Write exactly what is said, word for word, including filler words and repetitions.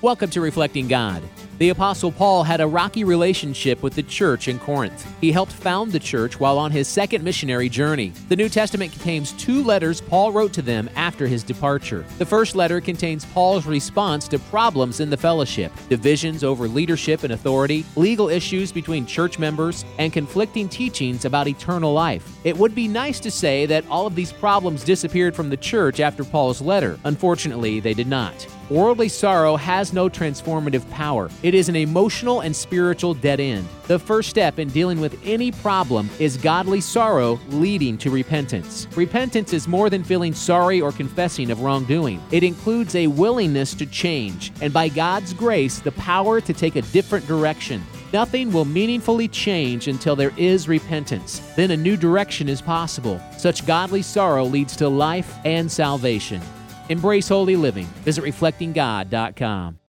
Welcome to Reflecting God. The Apostle Paul had a rocky relationship with the church in Corinth. He helped found the church while on his second missionary journey. The New Testament contains two letters Paul wrote to them after his departure. The first letter contains Paul's response to problems in the fellowship, divisions over leadership and authority, legal issues between church members, and conflicting teachings about eternal life. It would be nice to say that all of these problems disappeared from the church after Paul's letter. Unfortunately, they did not. Worldly sorrow has no transformative power. It is an emotional and spiritual dead end. The first step in dealing with any problem is godly sorrow leading to repentance. Repentance is more than feeling sorry or confessing of wrongdoing. It includes a willingness to change, and by God's grace, the power to take a different direction. Nothing will meaningfully change until there is repentance. Then a new direction is possible. Such godly sorrow leads to life and salvation. Embrace holy living. Visit reflecting god dot com.